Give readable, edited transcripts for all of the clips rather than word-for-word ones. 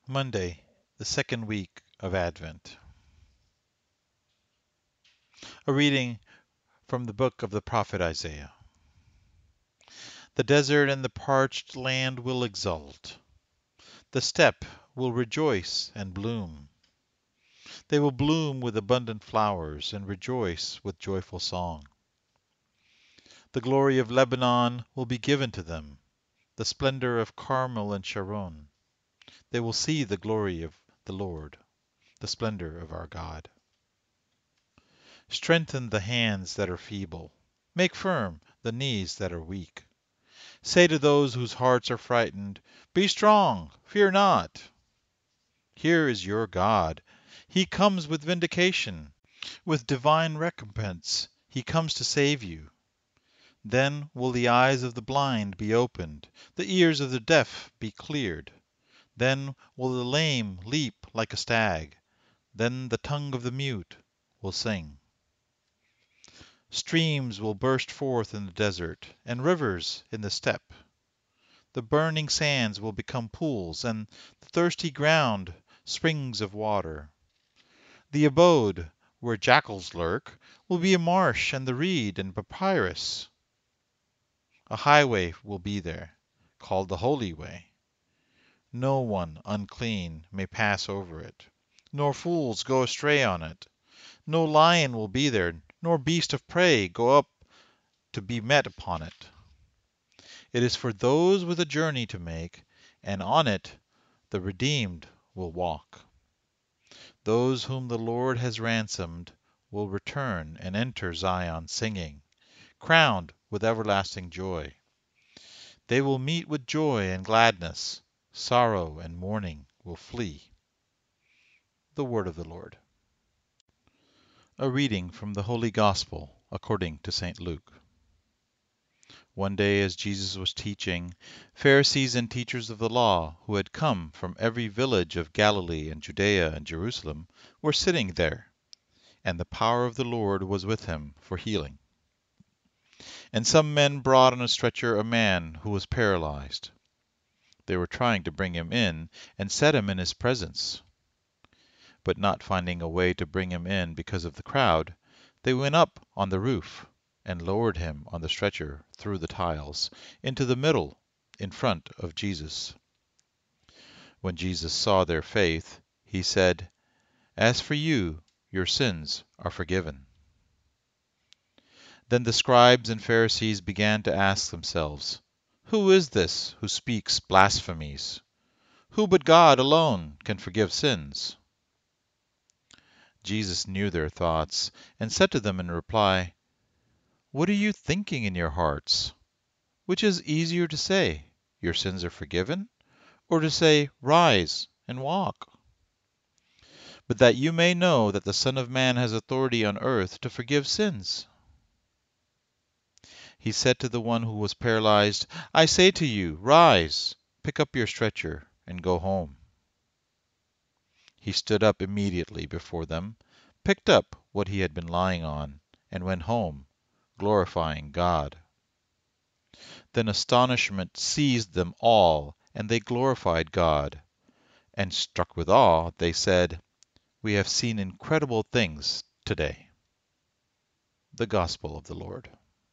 Monday, the second week of Advent. A reading from the book of the prophet Isaiah. The desert and the parched land will exult. The steppe will rejoice and bloom. They will bloom with abundant flowers and rejoice with joyful song. The glory of Lebanon will be given to them, the splendor of Carmel and Sharon. They will see the glory of the Lord, the splendor of our God. Strengthen the hands that are feeble. Make firm the knees that are weak. Say to those whose hearts are frightened, Be strong, fear not. Here is your God. He comes with vindication. With divine recompense, he comes to save you. Then will the eyes of the blind be opened, the ears of the deaf be cleared. Then will the lame leap like a stag. Then the tongue of the mute will sing. Streams will burst forth in the desert, and rivers in the steppe. The burning sands will become pools, and the thirsty ground springs of water. The abode where jackals lurk will be a marsh, and the reed and papyrus. A highway will be there, called the Holy Way. No one unclean may pass over it, nor fools go astray on it. No lion will be there, nor beast of prey go up to be met upon it. It is for those with a journey to make, and on it the redeemed will walk. Those whom the Lord has ransomed will return and enter Zion singing, crowned with everlasting joy. They will meet with joy and gladness. Sorrow and mourning will flee. The word of the Lord. A reading from the Holy Gospel according to St. Luke. One day as Jesus was teaching, Pharisees and teachers of the law, who had come from every village of Galilee and Judea and Jerusalem, were sitting there, and the power of the Lord was with him for healing. And some men brought on a stretcher a man who was paralyzed. They were trying to bring him in and set him in his presence. But not finding a way to bring him in because of the crowd, they went up on the roof and lowered him on the stretcher through the tiles into the middle in front of Jesus. When Jesus saw their faith, he said, As for you, your sins are forgiven. Then the scribes and Pharisees began to ask themselves, Who is this who speaks blasphemies? Who but God alone can forgive sins? Jesus knew their thoughts, and said to them in reply, What are you thinking in your hearts? Which is easier to say, Your sins are forgiven, or to say, Rise and walk? But that you may know that the Son of Man has authority on earth to forgive sins. He said to the one who was paralyzed, I say to you, rise, pick up your stretcher, and go home. He stood up immediately before them, picked up what he had been lying on, and went home, glorifying God. Then astonishment seized them all, and they glorified God. And struck with awe, they said, We have seen incredible things today. The Gospel of the Lord.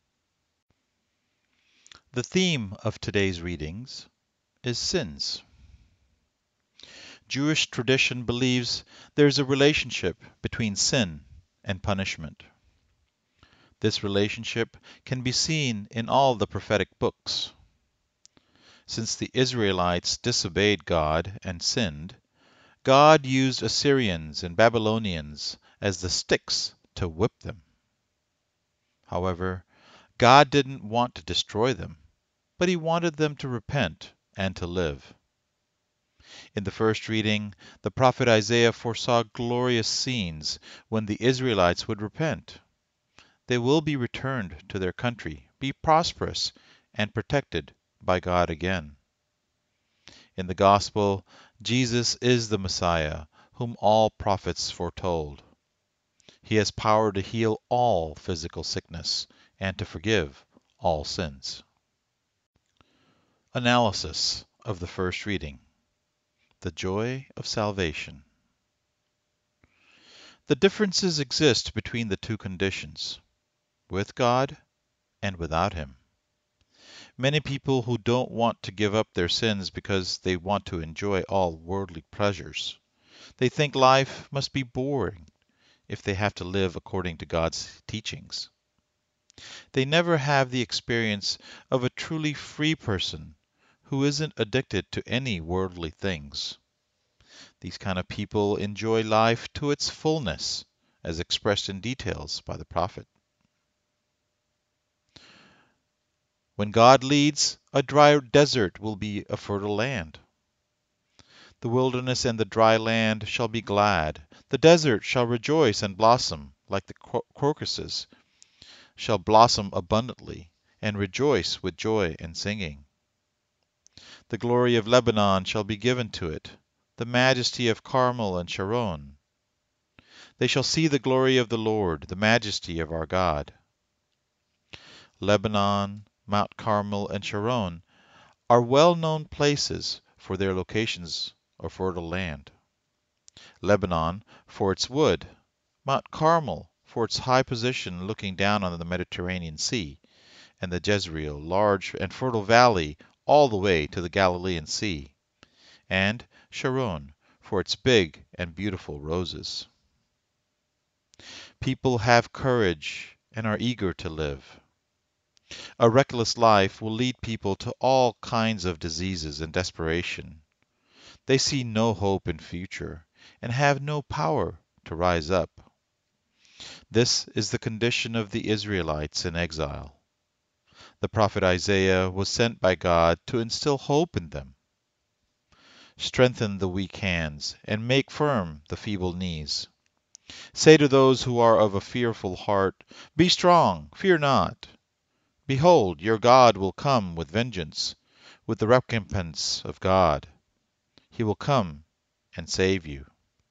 The theme of today's readings is sins. Jewish tradition believes there is a relationship between sin and punishment. This relationship can be seen in all the prophetic books. Since the Israelites disobeyed God and sinned, God used Assyrians and Babylonians as the sticks to whip them. However, God didn't want to destroy them, but he wanted them to repent and to live. In the first reading, the prophet Isaiah foresaw glorious scenes when the Israelites would repent. They will be returned to their country, be prosperous, and protected by God again. In the Gospel, Jesus is the Messiah, whom all prophets foretold. He has power to heal all physical sickness and to forgive all sins. Analysis of the first reading. The joy of salvation. The differences exist between the two conditions, with God and without Him. Many people who don't want to give up their sins because they want to enjoy all worldly pleasures. They think life must be boring if they have to live according to God's teachings. They never have the experience of a truly free person who isn't addicted to any worldly things. These kind of people enjoy life to its fullness, as expressed in details by the prophet. When God leads, a dry desert will be a fertile land. The wilderness and the dry land shall be glad. The desert shall rejoice and blossom, like the crocuses, shall blossom abundantly, and rejoice with joy and singing. The glory of Lebanon shall be given to it, the majesty of Carmel and Sharon. They shall see the glory of the Lord, the majesty of our God. Lebanon, Mount Carmel, and Sharon are well-known places for their locations of fertile land. Lebanon for its wood, Mount Carmel for its high position looking down on the Mediterranean Sea, and the Jezreel, large and fertile valley all the way to the Galilean Sea, and Sharon for its big and beautiful roses. People have courage and are eager to live. A reckless life will lead people to all kinds of diseases and desperation. They see no hope in future and have no power to rise up. This is the condition of the Israelites in exile. The prophet Isaiah was sent by God to instill hope in them. Strengthen the weak hands and make firm the feeble knees. Say to those who are of a fearful heart, Be strong, fear not. Behold, your God will come with vengeance, with the recompense of God. He will come and save you.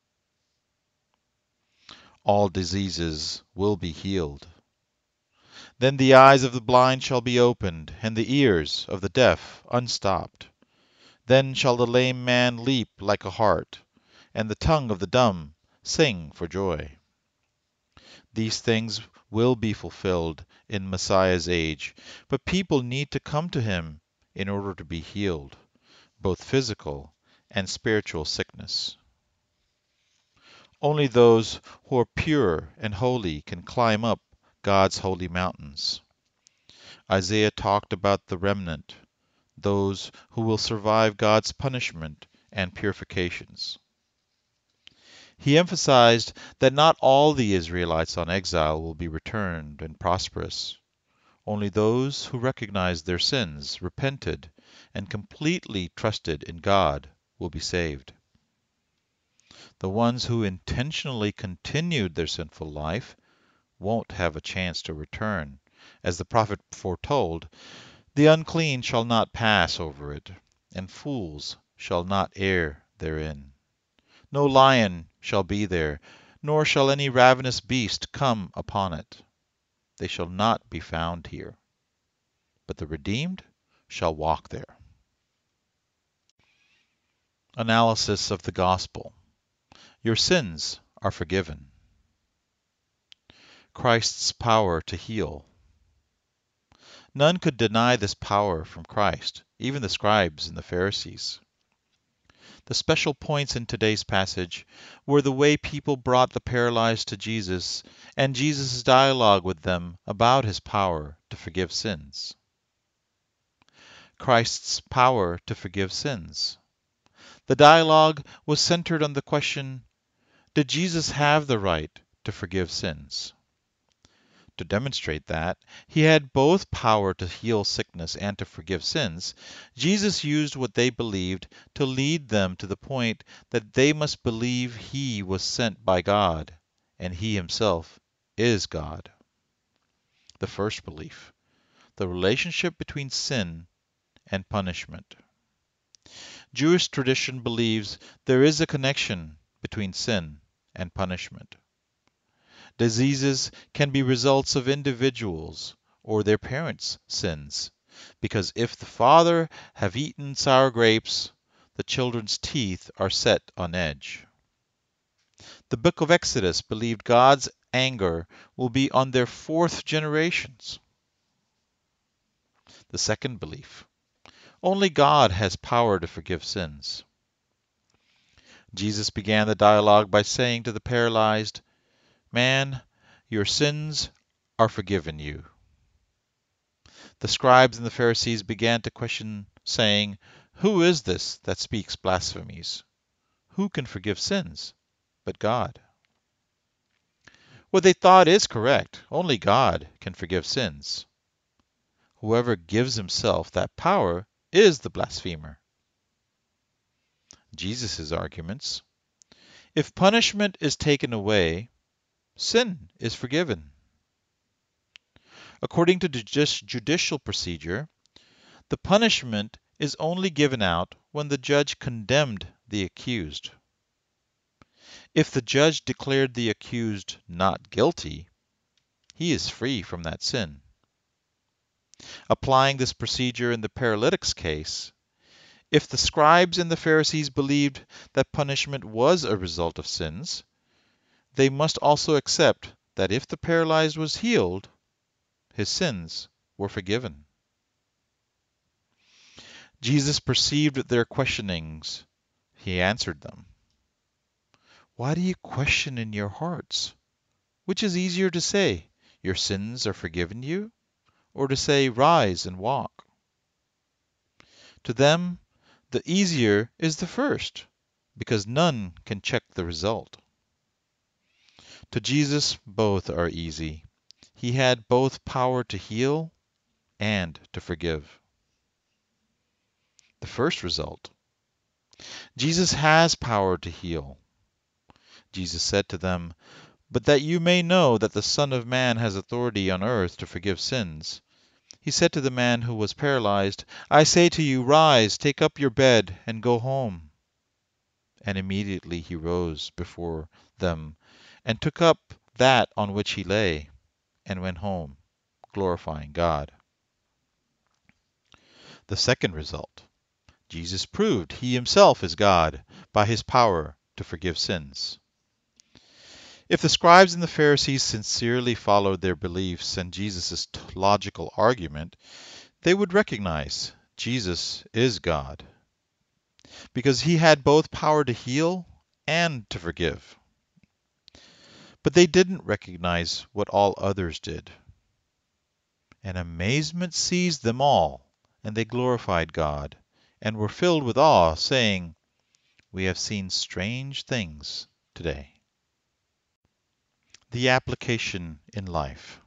All diseases will be healed. Then the eyes of the blind shall be opened, and the ears of the deaf unstopped. Then shall the lame man leap like a hart, and the tongue of the dumb sing for joy. These things will be fulfilled in Messiah's age, but people need to come to him in order to be healed, both physical and spiritual sickness. Only those who are pure and holy can climb up God's holy mountains. Isaiah talked about the remnant, those who will survive God's punishment and purifications. He emphasized that not all the Israelites on exile will be returned and prosperous. Only those who recognized their sins, repented, and completely trusted in God will be saved. The ones who intentionally continued their sinful life won't have a chance to return. As the prophet foretold, the unclean shall not pass over it, and fools shall not err therein. No lion shall be there, nor shall any ravenous beast come upon it. They shall not be found here. But the redeemed shall walk there. Analysis of the Gospel. Your sins are forgiven. Christ's power to heal. None could deny this power from Christ, even the scribes and the Pharisees. The special points in today's passage were the way people brought the paralyzed to Jesus and Jesus' dialogue with them about his power to forgive sins. Christ's power to forgive sins. The dialogue was centered on the question, did Jesus have the right to forgive sins? To demonstrate that he had both power to heal sickness and to forgive sins, Jesus used what they believed to lead them to the point that they must believe he was sent by God and he himself is God. The first belief, the relationship between sin and punishment. Jewish tradition believes there is a connection between sin and punishment. Diseases can be results of individuals or their parents' sins, because if the father have eaten sour grapes, the children's teeth are set on edge. The book of Exodus believed God's anger will be on their fourth generations. The second belief: only God has power to forgive sins. Jesus began the dialogue by saying to the paralyzed, "Man, your sins are forgiven you." The scribes and the Pharisees began to question, saying, "Who is this that speaks blasphemies? Who can forgive sins but God?" What they thought is correct. Only God can forgive sins. Whoever gives himself that power is the blasphemer. Jesus' arguments: if punishment is taken away, sin is forgiven. According to judicial procedure, the punishment is only given out when the judge condemned the accused. If the judge declared the accused not guilty, he is free from that sin. Applying this procedure in the paralytic's case, if the scribes and the Pharisees believed that punishment was a result of sins, they must also accept that if the paralyzed was healed, his sins were forgiven. Jesus perceived their questionings. He answered them. "Why do you question in your hearts? Which is easier to say, 'Your sins are forgiven you,' or to say, 'Rise and walk'?" To them, the easier is the first, because none can check the result. To Jesus, both are easy. He had both power to heal and to forgive. The first result: Jesus has power to heal. Jesus said to them, "But that you may know that the Son of Man has authority on earth to forgive sins," he said to the man who was paralyzed, "I say to you, rise, take up your bed, and go home." And immediately he rose before them, and took up that on which he lay, and went home, glorifying God. The second result: Jesus proved he himself is God by his power to forgive sins. If the scribes and the Pharisees sincerely followed their beliefs and Jesus' logical argument, they would recognize Jesus is God, because he had both power to heal and to forgive. But they didn't recognize what all others did. And amazement seized them all, and they glorified God, and were filled with awe, saying, "We have seen strange things today." The application in life.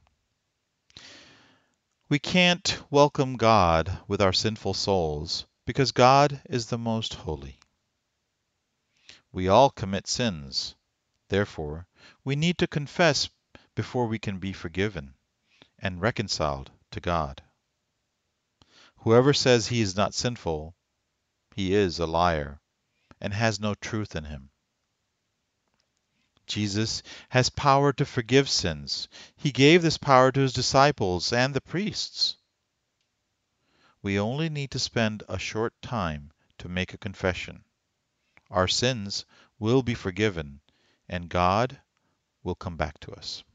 We can't welcome God with our sinful souls because God is the most holy. We all commit sins. Therefore, we need to confess before we can be forgiven and reconciled to God. Whoever says he is not sinful, he is a liar and has no truth in him. Jesus has power to forgive sins. He gave this power to his disciples and the priests. We only need to spend a short time to make a confession. Our sins will be forgiven, and God will come back to us.